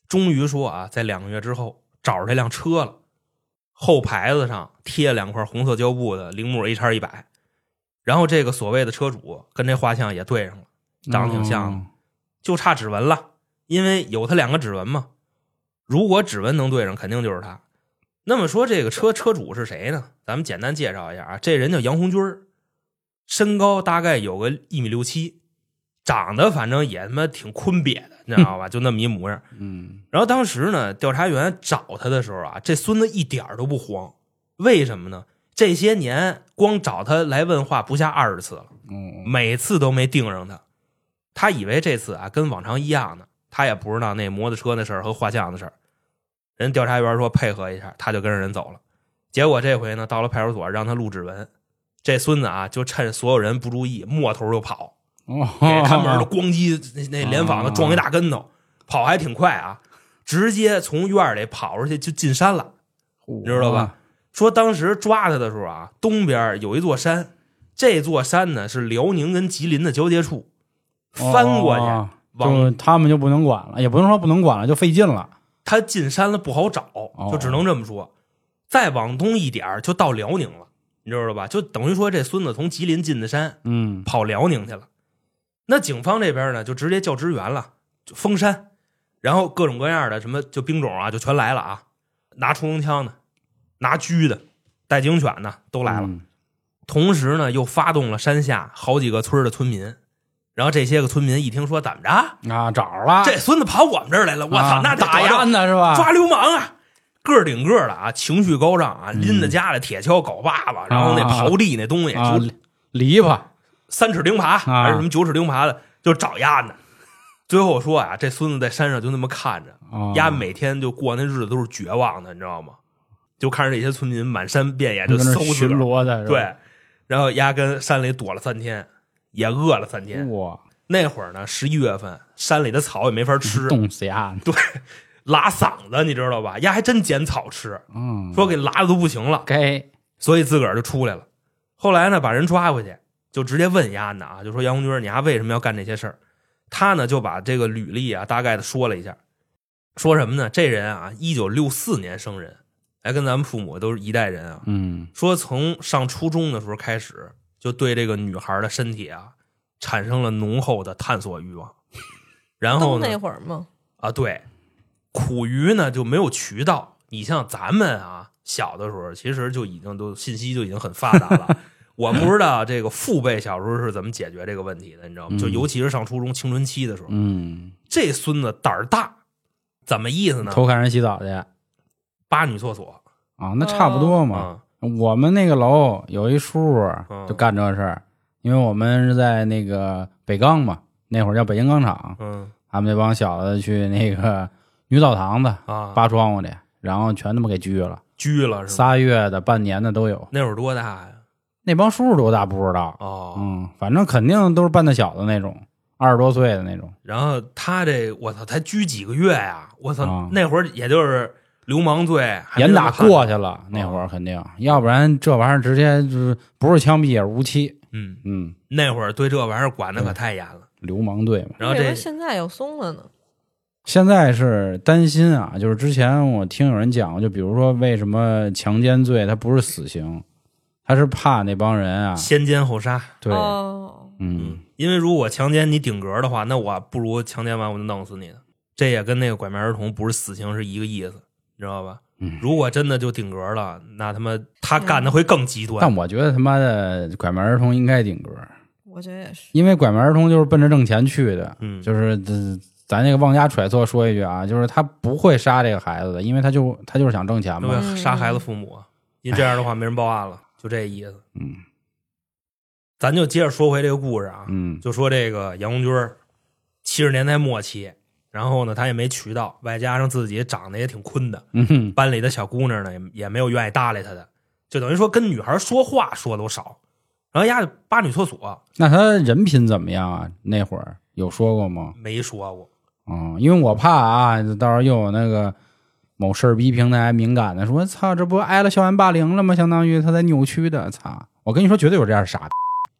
终于说啊，在2个月之后找着这辆车了，后牌子上贴2块红色胶布的铃木 HR100，然后这个所谓的车主跟这画像也对上了，长得挺像的，就差指纹了，因为有他2个指纹嘛。如果指纹能对上，肯定就是他。那么说这个车主是谁呢？咱们简单介绍一下啊，这人叫杨红军，身高大概有个1.67米，长得反正也他妈挺坤瘪的，你知道吧？就那么一模样。然后当时呢，调查员找他的时候啊，这孙子一点都不慌。为什么呢？这些年光找他来问话不下20次了，每次都没盯上他。他以为这次啊跟往常一样呢，他也不知道那摩托车的事儿和画像的事儿。人调查员说配合一下，他就跟着人走了。结果这回呢，到了派出所让他录指纹，这孙子啊就趁所有人不注意，摸头就跑，给看门的咣叽那连房子撞一大跟头，跑还挺快啊，直接从院里跑出去就进山了，你知道吧？说当时抓他的时候啊，东边有一座山，这座山呢是辽宁跟吉林的交界处，翻过去， 就他们就不能管了，也不能说不能管了，就费劲了。 他进山了不好找，就只能这么说。再往东一点就到辽宁了，你知道吧？就等于说这孙子从吉林进的山，跑辽宁去了。那警方这边呢，就直接叫支援了，就封山，然后各种各样的什么就兵种啊，就全来了啊，拿冲锋枪的，拿狙的，带警犬的都来了。同时呢，又发动了山下好几个村的村民。然后这些个村民一听说怎么着啊，找着了， 这孙子跑我们这儿来了，我操，那打压呢是吧？ 抓流氓啊，个顶个的啊，情绪高涨啊，拎着家里铁锹、镐把子，然后那刨地那东西， 篱笆 3尺钉耙还是什么9尺钉耙的，就找丫呢。最后说啊，这孙子在山上就那么看着，丫每天就过那日子都是绝望的，你知道吗？就看着这些村民满山遍野就搜巡逻的， 对，然后丫跟山里躲了3天。也饿了3天。 哇！ 那会儿呢，11月份，山里的草也没法吃， 冻死呀！ 对，拉嗓子，你知道吧？丫还真捡草吃，说给拉的都不行了，所以自个儿就出来了。后来呢，把人抓回去，就直接问丫呢啊，就说杨红军，你丫为什么要干这些事儿？他呢就把这个履历啊大概的说了一下，说什么呢？这人啊，1964年生人，哎，跟咱们父母都是一代人啊。说从上初中的时候开始。就对这个女孩的身体啊产生了浓厚的探索欲望，然后呢那会儿嘛啊对，苦于呢就没有渠道。你像咱们啊小的时候，其实就已经都信息就已经很发达了。我不知道这个父辈小时候是怎么解决这个问题的，你知道吗？就尤其是上初中青春期的时候，这孙子胆儿大，怎么意思呢？ 偷看人洗澡去， 扒女厕所啊，那差不多嘛。我们那个楼有一叔就干这事儿，因为我们是在那个北钢嘛，那会儿叫北京钢厂，他们那帮小子去那个女澡堂子扒窗户去，然后全他妈给拘了是吗 ？3月的、半年的都有。 那会儿多大呀？ 那帮叔叔多大不知道反正肯定都是半大小的那种，20多岁的那种。 然后他这我操，才拘几个月呀！我操，那会儿也就是流氓罪， 严打过去了。那会儿肯定，要不然这玩意儿直接就是不是枪毙也是无期。 那会儿对这玩意儿管的可太严了， 流氓罪嘛。 然后这现在又松了呢。 现在是担心啊，就是之前我听有人讲，就比如说为什么强奸罪它不是死刑，他是怕那帮人啊先奸后杀。 对， 因为如果强奸你顶格的话，那我不如强奸完我就弄死你的。这也跟那个拐卖儿童不是死刑是一个意思。你知道吧？如果真的就顶格了，那他干的会更极端。 但我觉得他妈的拐卖儿童应该顶格， 我觉得也是， 因为拐卖儿童就是奔着挣钱去的。就是咱那个妄加揣测说一句啊，就是他不会杀这个孩子的，因为他就是想挣钱嘛， 杀孩子父母，因为这样的话没人报案了，就这意思。咱就接着说回这个故事啊，就说这个杨红军70年代末期。然后呢，他也没渠道，外加上自己长得也挺坤的，班里的小姑娘呢也没有愿意搭理他的，就等于说跟女孩说话说都少。然后丫就扒女厕所。 那他人品怎么样啊？那会儿有说过吗？ 没说过。 因为我怕啊，到时候又有那个某事儿逼平台敏感的说，操，这不挨了校园霸凌了吗？相当于他在扭曲的，操！我跟你说，绝对有这样傻的。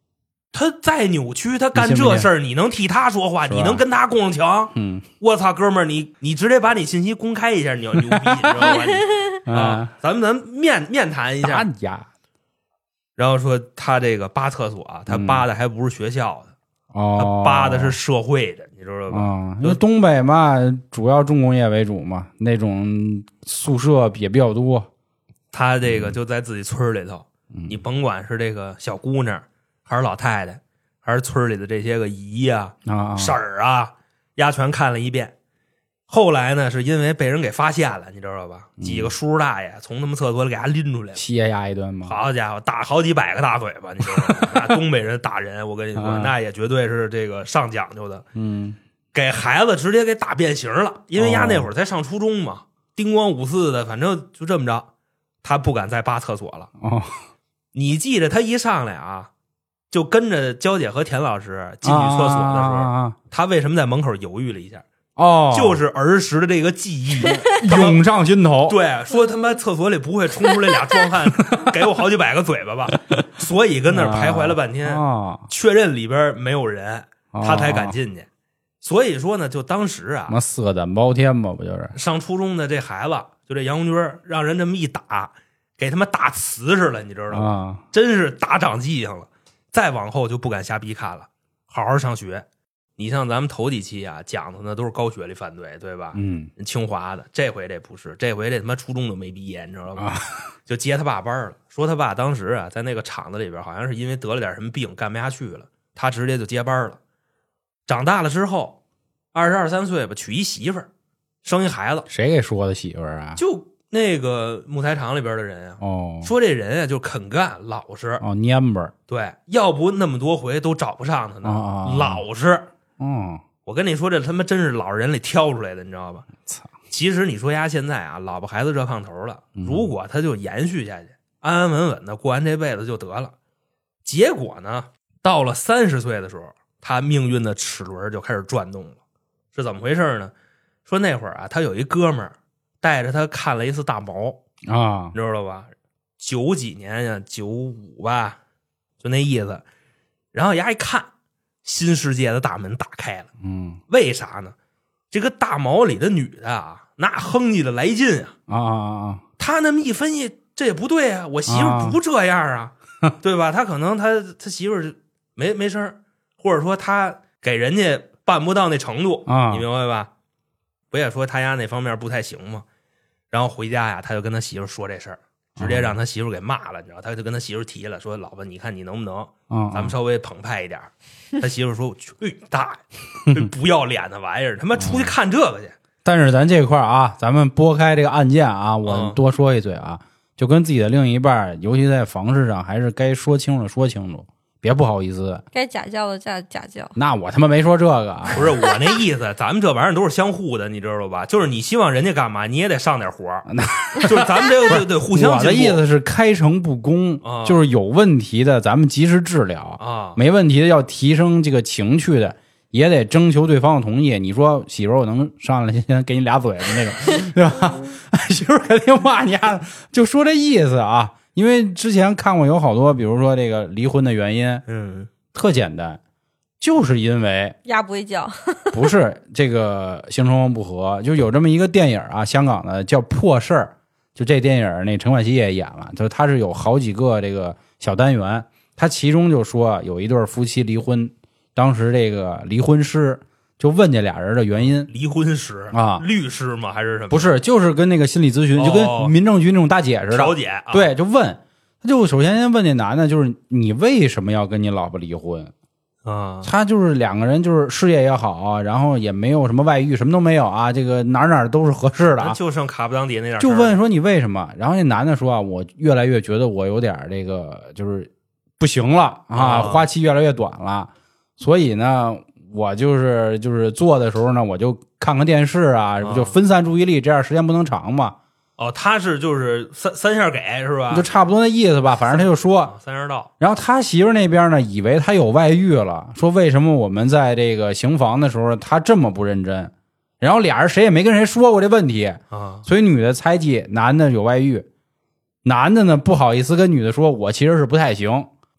他再扭曲，他干这事儿，你能替他说话？你能跟他共情？我操，哥们儿，你直接把你信息公开一下，你要牛逼，你知道吧？啊，咱面谈一下。然后说他这个扒厕所啊，他扒的还不是学校的，他扒的是社会的，你知道吧？ 因为东北嘛，主要重工业为主嘛，那种宿舍也比较多。 他这个就在自己村里头，你甭管是这个小姑娘，还是老太太，还是村里的这些个姨啊、婶儿啊，丫全看了一遍。后来呢，是因为被人给发现了，你知道吧？几个叔叔大爷从他们厕所里给他拎出来了， 切压一顿嘛。 好家伙，打好几百个大嘴巴，你知道吗？那东北人打人，我跟你说，那也绝对是这个上讲究的。给孩子直接给打变形了，因为丫那会儿才上初中嘛，叮咣五四的，反正就这么着，他不敢再扒厕所了。你记着，他一上来啊，就跟着娇姐和田老师进去厕所的时候，他为什么在门口犹豫了一下？就是儿时的这个记忆涌上心头。 对，说他妈厕所里不会冲出来俩壮汉给我好几百个嘴巴吧？所以跟那儿徘徊了半天，确认里边没有人，他才敢进去。所以说呢，就当时啊， 什么色胆包天嘛，不就是上初中的这孩子，就这杨红军，让人这么一打，给他妈打瓷实了，你知道吗？真是打长记性了。再往后就不敢瞎逼看了，好好上学。你像咱们头几期啊讲的呢，都是高学历犯罪，对吧？清华的，这回这不是，这回这他妈初中都没毕业，你知道吗？就接他爸班了，说他爸当时啊在那个厂子里边，好像是因为得了点什么病，干不下去了，他直接就接班了。长大了之后，22、23岁吧，娶一媳妇儿，生一孩子。 谁给说的媳妇儿啊？ 就那个木材厂里边的人啊。说这人啊就肯干，老实。 蔫巴。对， 要不那么多回都找不上他呢。老实。我跟你说，这他妈真是老人里挑出来的，你知道吧？其实你说丫现在啊，老婆孩子热炕头了，如果他就延续下去，安安稳稳的过完这辈子就得了。结果呢，到了30岁的时候，他命运的齿轮就开始转动了。是怎么回事呢？说那会儿啊，他有一哥们儿带着他看了一次大毛你知道吧？90几年呀，95吧，就那意思。然后丫一看，新世界的大门打开了。为啥呢？这个大毛里的女的啊，那哼唧的来劲啊！他那么一分析，这也不对啊，我媳妇不这样啊，对吧？他可能他媳妇没声，或者说他给人家办不到那程度你明白吧？不也说他家那方面不太行吗？然后回家呀，他就跟他媳妇说这事儿。直接让他媳妇给骂了，你知道？他就跟他媳妇提了，说：“老婆，你看你能不能，咱们稍微澎湃一点。”他媳妇说：“我去大爷，不要脸的玩意儿，他妈出去看这个去。” 但是咱这块啊，咱们拨开这个案件啊，我多说一嘴啊，就跟自己的另一半，尤其在房事上，还是该说清楚说清楚，别不好意思。 该假教的假教。 那我他妈没说这个啊， 不是我那意思，咱们这玩意儿都是相互的，你知道吧？就是你希望人家干嘛，你也得上点活儿，就是咱们这个得互相。 我的意思是开诚布公，就是有问题的咱们及时治疗没问题的要提升这个情趣的，也得征求对方的同意。你说媳妇儿，我能上来先给你俩嘴巴那种，对吧？媳妇儿肯定骂你啊，就说这意思啊。因为之前看过有好多，比如说这个离婚的原因，特简单，就是因为鸭不会叫， 不是这个性生活不合，就有这么一个电影啊，香港的叫《破事儿》，就这电影那陈冠希也演了，就他是有好几个这个小单元，他其中就说有一对夫妻离婚，当时这个离婚师就问这俩人的原因。 离婚师啊，律师吗？还是什么？ 不是，就是跟那个心理咨询，就跟民政局那种大姐似的。 调解对，就问，他就首先先问那男的，就是你为什么要跟你老婆离婚？他就是两个人就是事业也好，然后也没有什么外遇，什么都没有啊，这个哪都是合适的啊， 就剩卡不当底那点。 就问说你为什么？然后那男的说啊，我越来越觉得我有点这个就是不行了啊，花期越来越短了，所以呢。我就是做的时候呢，我就看看电视啊，就分散注意力，这样时间不能长嘛。 他是就是三下给是吧？ 就差不多那意思吧，反正他就说三下到。 然后他媳妇那边呢，以为他有外遇了，说为什么我们在这个行房的时候他这么不认真？然后俩人谁也没跟谁说过这问题所以女的猜忌男的有外遇，男的呢不好意思跟女的说，我其实是不太行。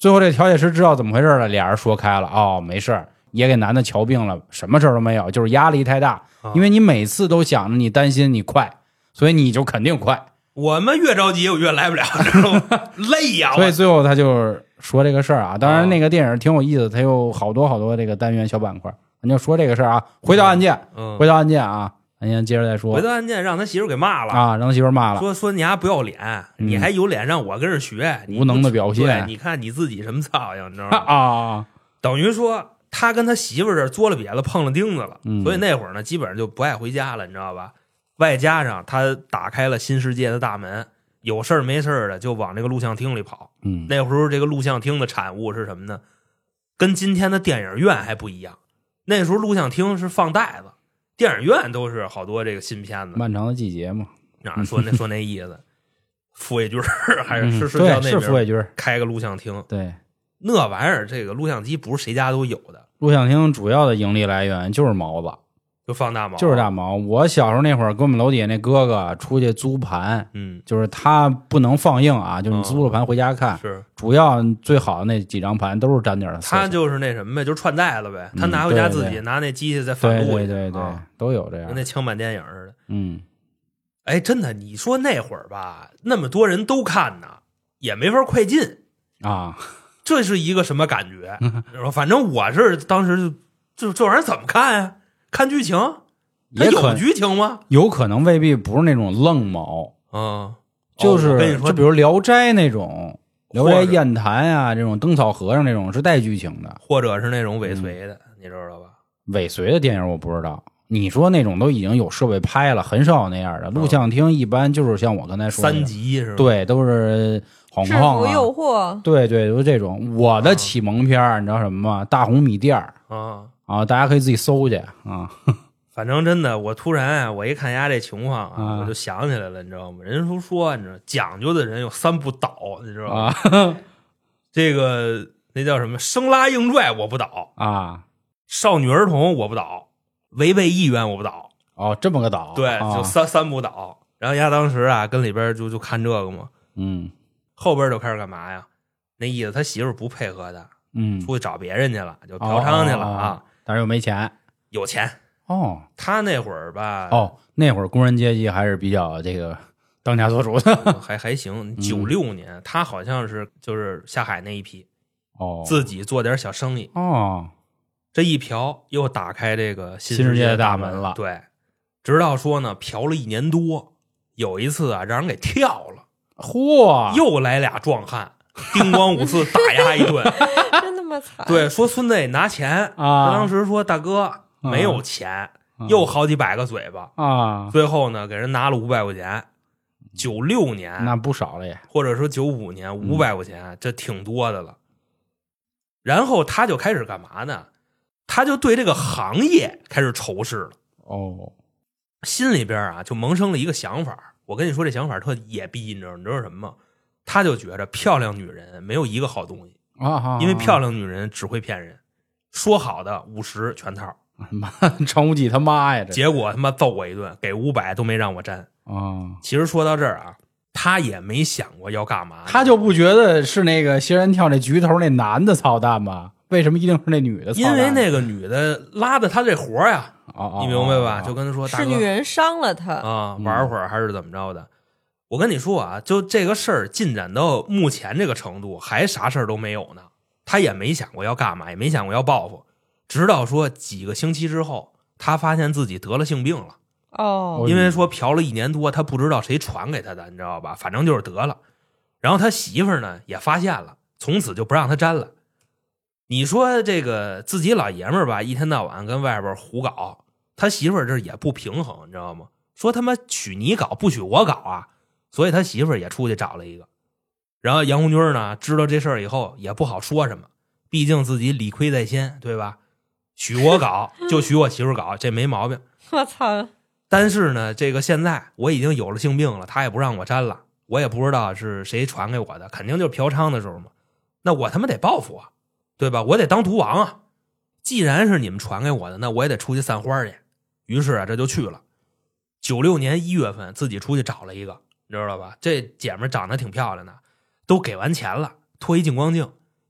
最后这调解师知道怎么回事了，俩人说开了，哦，没事儿，也给男的瞧病了，什么事儿都没有，就是压力太大，因为你每次都想着你担心你快，所以你就肯定快。 我们越着急我越来不了，知道吗？累呀！ 所以最后他就是说这个事儿啊。当然那个电影挺有意思，它有好多这个单元小板块，咱就说这个事儿啊。回到案件，回到案件啊，咱先接着再说。 回到案件，让他媳妇给骂了啊，让他媳妇骂了， 说你还不要脸，你还有脸让我跟着学， 无能的表现。 对，你看你自己什么操样，你知道吗？ 啊， 等于说他跟他媳妇这作了瘪了，碰了钉子了，所以那会儿呢，基本上就不爱回家了，你知道吧？外加上他打开了新世界的大门，有事儿没事儿的就往这个录像厅里跑。那会儿这个录像厅的产物是什么呢？跟今天的电影院还不一样。那时候录像厅是放带子，电影院都是好多这个新片子。 漫长的季节嘛， 啊，说那意思。傅卫军还是叫那边是傅卫军开个录像厅。 对， 那玩意儿这个录像机不是谁家都有的。 录像厅主要的盈利来源就是毛子。 就放大毛， 就是大毛。我小时候那会儿，跟我们楼底下那哥哥出去租盘，就是他不能放映啊，就是你租了盘回家看。 是， 主要最好的那几张盘都是沾点色。 他就是那什么呗，就是串带了呗。他拿回家自己拿那机器再反录。 对，都有这样， 跟那枪版电影似的。 哎，真的，你说那会儿吧，那么多人都看呢，也没法快进啊。 这是一个什么感觉？反正我是当时就这玩意儿怎么看呀？看剧情，它有剧情吗？ 有可能未必不是那种愣毛，就是跟你说， 就比如《聊斋》那种，《聊斋艳谈》啊，这种灯草和尚那种是带剧情的， 或者是那种尾随的，你知道吧？ 尾随的电影我不知道。你说那种都已经有设备拍了，很少有那样的。录像厅一般就是像我刚才说的 3集是吧？ 对，都是晃晃制服诱惑， 对，都是这种。我的启蒙片你知道什么吗？大红米店啊，大家可以自己搜去啊。 反正真的，我突然我一看人家这情况啊，我就想起来了，你知道吗？人都说，你知道，讲究的人有3不倒，你知道吗？这个那叫什么？生拉硬拽我不倒啊， 少女儿童我不倒，违背意愿我不倒。 哦，这么个倒， 对，就三不倒。然后人家当时啊，跟里边就看这个嘛，后边就开始干嘛呀？那意思他媳妇不配合他，出去找别人去了，就嫖娼去了啊。 但是又没钱， 有钱哦。 他那会儿吧， 那会儿工人阶级还是比较这个当家做主的， 还行。96年，他好像是就是下海那一批，自己做点小生意，这一嫖又打开这个新世界的大门了。对，直到说呢，嫖了1年多，有一次啊，让人给跳了， 嚯， 又来俩壮汉，叮咣5次打压一顿， 真他妈惨。 对，说孙子也拿钱啊，当时说大哥没有钱，又好几百个嘴巴啊， 最后呢给人拿了500块钱。96年那不少了也， 或者说95年500块钱，这挺多的了。然后他就开始干嘛呢？他就对这个行业开始仇视了。心里边啊就萌生了一个想法。我跟你说这想法特野逼，你知道什么吗？他就觉着漂亮女人没有一个好东西因为漂亮女人只会骗人，说好的50全套， 张无忌他妈呀！ 结果他妈揍我一顿，给500都没让我沾其实说到这儿啊，他也没想过要干嘛， 他就不觉得是那个仙人跳那局头那男的操蛋吗？为什么一定是那女的操蛋？ 因为那个女的拉的他这活呀，你明白吧？就跟他说是女人伤了他啊，玩会儿还是怎么着的？我跟你说啊，就这个事儿进展到目前这个程度，还啥事儿都没有呢。他也没想过要干嘛，也没想过要报复，直到说几个星期之后，他发现自己得了性病了。因为说嫖了1年多，他不知道谁传给他的，你知道吧？反正就是得了。然后他媳妇儿呢也发现了，从此就不让他沾了。你说这个自己老爷们儿吧，一天到晚跟外边胡搞，他媳妇儿这也不平衡，你知道吗？说他妈娶你搞不许我搞啊，所以他媳妇儿也出去找了一个。然后杨红军呢知道这事儿以后也不好说什么，毕竟自己理亏在先，对吧？许我搞就许我媳妇儿搞，这没毛病。 我操！ 但是呢，这个现在我已经有了性病了，他也不让我沾了，我也不知道是谁传给我的，肯定就是嫖娼的时候嘛。那我他妈得报复啊，对吧？我得当毒王啊！既然是你们传给我的，那我也得出去散花去。于是啊，这就去了。96年1月份，自己出去找了一个，你知道吧？这姐们长得挺漂亮的，都给完钱了，脱一净光镜，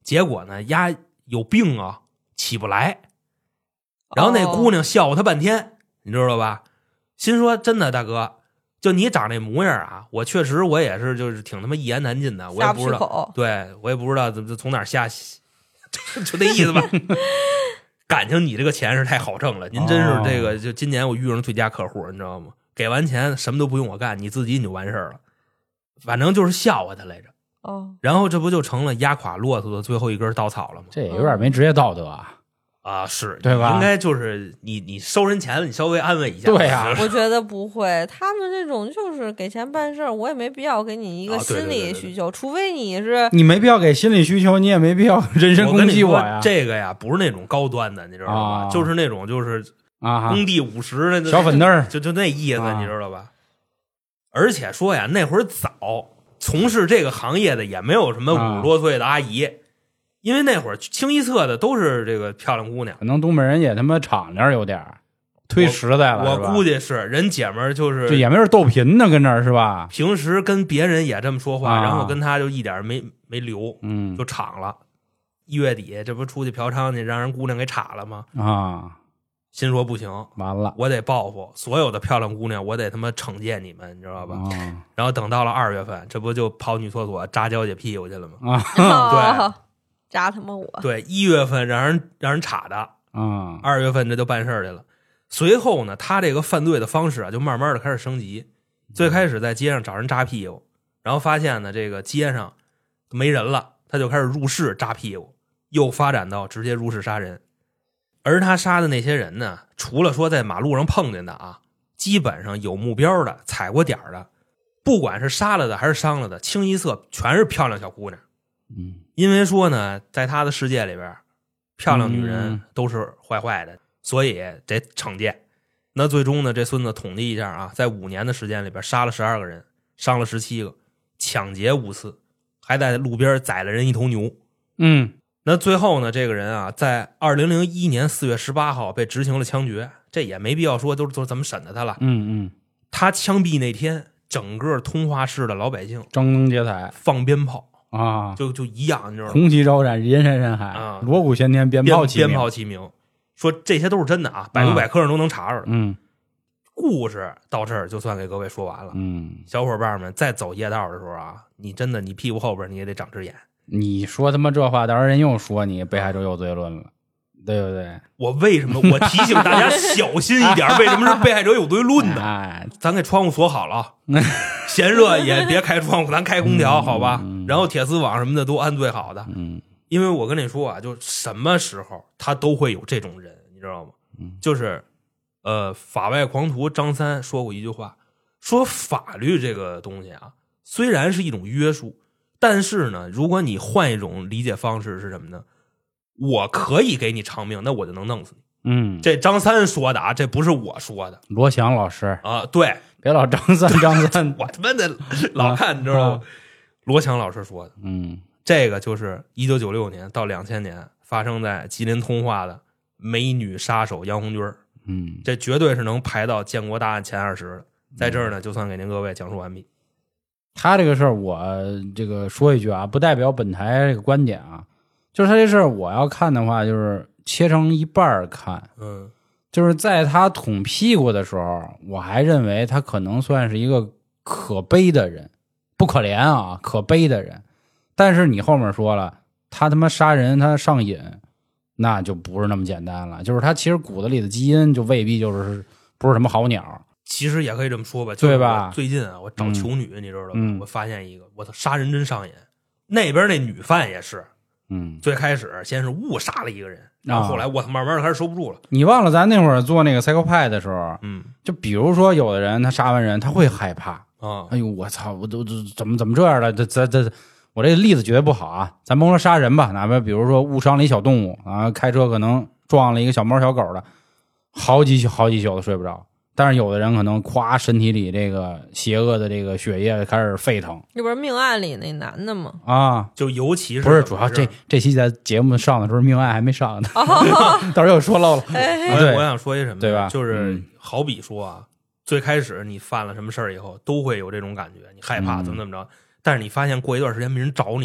结果呢丫有病啊，起不来。然后那姑娘笑话他半天，你知道吧？心说真的大哥，就你长这模样啊，我确实我也是就是挺他妈一言难尽的，我也不知道，对我也不知道怎么从哪儿下，就那意思吧。感情你这个钱是太好挣了，您真是这个就今年我遇上最佳客户，你知道吗？给完钱什么都不用我干，你自己你就完事儿了。反正就是笑话他来着。然后这不就成了压垮骆驼的最后一根稻草了吗？ 这也有点没职业道德啊。 是， 对吧？ 应该就是你收人钱了，你稍微安慰一下。 对呀， 我觉得不会，他们这种就是给钱办事儿，我也没必要给你一个心理需求，除非你没必要给心理需求，你也没必要人身攻击我呀。 这个呀，不是那种高端的，你知道吧？就是那种就是工地50的小粉灯儿， 就那意思，你知道吧？而且说呀，那会儿早从事这个行业的也没有什么50多岁的阿姨。因为那会儿清一色的都是这个漂亮姑娘， 可能东北人也他妈敞亮有点忒实在了。 我估计是人姐们儿就是这也没人逗贫呢，跟这儿是吧？ 平时跟别人也这么说话，然后跟他就一点没留，就敞了。1月底这不出去嫖娼去，让人姑娘给插了吗？心说不行， 完了， 我得报复所有的漂亮姑娘，我得他妈惩戒你们，你知道吧？然后等到了2月份，这不就跑女厕所扎娇姐屁股去了吗？对。 扎他妈我！ 对，1月份让人插的，2月份这就办事儿去了。随后呢，他这个犯罪的方式啊，就慢慢的开始升级。最开始在街上找人扎屁股，然后发现呢这个街上没人了，他就开始入室扎屁股，又发展到直接入室杀人。而他杀的那些人呢，除了说在马路上碰见的啊，基本上有目标的、踩过点的，不管是杀了的还是伤了的，清一色全是漂亮小姑娘。因为说呢，在他的世界里边，漂亮女人都是坏坏的，所以得惩戒。那最终呢，这孙子统计一下啊，在5年的时间里边，杀了12个人，伤了17个，抢劫5次，还在路边宰了人1头牛。那最后呢，这个人啊，在2001年4月18号被执行了枪决，这也没必要说都怎么审的他了。他枪毙那天，整个通化市的老百姓张灯结彩， 放鞭炮。就一样，你知道吗？ 红旗招展，人山人海锣鼓喧天，鞭炮齐鸣。说这些都是真的啊，百度百科上都能查着。故事到这儿就算给各位说完了。小伙伴们在走夜道的时候啊，你真的你屁股后边你也得长只眼。 你说他妈这话，到时候人又说你被害者有罪论了，对不对？ 我为什么我提醒大家小心一点？为什么是被害者有罪论呢？咱给窗户锁好了，嫌热也别开窗户，咱开空调好吧？然后铁丝网什么的都安最好的。因为我跟你说啊，就什么时候他都会有这种人，你知道吗？就是法外狂徒张三说过一句话，说法律这个东西啊，虽然是一种约束，但是呢，如果你换一种理解方式是什么呢？我可以给你偿命，那我就能弄死你。这张三说的啊，这不是我说的。 罗翔老师啊，对， 别老张三， 我他妈的老看，你知道吗？罗翔老师说的。这个就是1996年到2000年发生在吉林通化的美女杀手杨红军。这绝对是能排到建国大案前20的。在这儿呢，就算给您各位讲述完毕。 他这个事儿，我这个说一句啊，不代表本台这个观点啊。就是他这事儿，我要看的话，就是切成一半看。就是在他捅屁股的时候，我还认为他可能算是一个可悲的人，不可怜啊，可悲的人。但是你后面说了，他他妈杀人，他上瘾，那就不是那么简单了。就是他其实骨子里的基因就未必就是不是什么好鸟。 其实也可以这么说吧， 对吧？ 最近啊，我找囚女，你知道吗？我发现一个，我操，杀人真上瘾。那边那女犯也是。最开始先是误杀了一个人，然后后来我慢慢的开始收不住了。 你忘了咱那会儿做那个 Psycho 的时候，就比如说有的人他杀完人他会害怕啊，哎呦我操，我都怎么这样了？我这个例子绝对不好啊，咱甭说杀人吧，哪怕比如说误伤了一小动物啊，开车可能撞了一个小猫小狗的，好几宿都睡不着。但是有的人可能夸身体里这个邪恶的这个血液开始沸腾， 这不是命案里那男的吗？ 啊， 就尤其是不是主要这期在节目上的时候，命案还没上呢，到时候又说漏了。 我想说一什么， 对吧？ 就是好比说啊，最开始你犯了什么事儿以后，都会有这种感觉，你害怕怎么着，但是你发现过一段时间没人找你，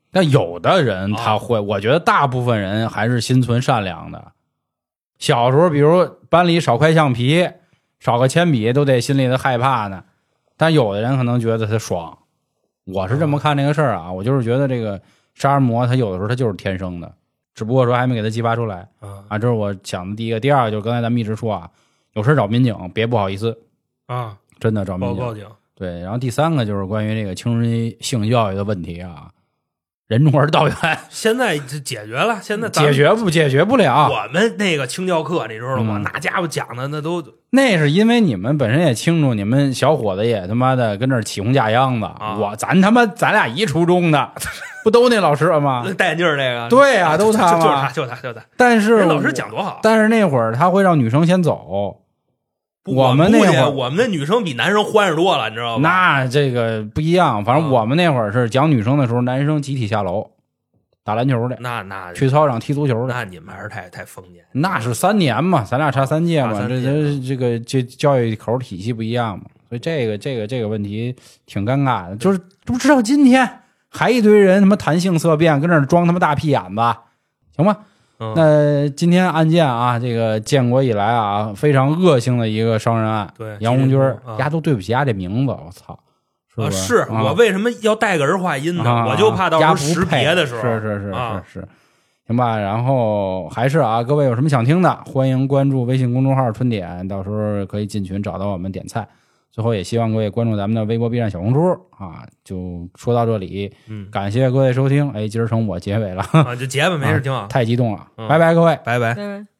但有的人他会，我觉得大部分人还是心存善良的。小时候，比如班里少块橡皮、少个铅笔，都得心里的害怕呢。但有的人可能觉得他爽，我是这么看这个事儿啊。我就是觉得这个杀人魔他有的时候他就是天生的，只不过说还没给他激发出来啊。这是我想的第一个。第二个就是刚才咱们一直说啊，有事找民警，别不好意思啊， 真的找民警。 报警。 对，然后第三个就是关于这个青春性教育的问题啊。人中而道远， 现在解决了，现在解决不了。 我们那个青教课你知道吗？那家伙讲的那都， 那是因为你们本身也清楚，你们小伙子也他妈的跟这儿起哄架秧子。咱俩一初中的，不都那老师吗？ 戴眼镜那个， 对啊，都他嘛， 就他。 但是老师讲多好， 但是那会儿他会让女生先走。我们那会儿， 我们的女生比男生欢实多了，你知道吗？ 那这个不一样，反正我们那会儿是讲女生的时候，男生集体下楼打篮球的， 那去操场踢足球的。 那你们还是太封建。 那是3年嘛，咱俩差3届嘛，这教育口体系不一样嘛，所以这个问题挺尴尬的。就是不知道今天还一堆人他妈谈性色变，跟这装他妈大屁眼子，行吧？那今天案件啊，这个建国以来啊非常恶性的一个伤人案， 对， 杨红军丫都对不起丫这名字，我操！ 是我为什么要带个儿化音呢？我就怕到时候识别的时候， 是，行吧？然后还是啊，各位有什么想听的，欢迎关注微信公众号春点，到时候可以进群找到我们点菜。最后也希望各位关注咱们的微博、B 站、小红书啊。就说到这里，感谢各位收听。今儿成我结尾了啊，就结吧，没事，挺好。 太激动了，拜拜，各位， 拜拜。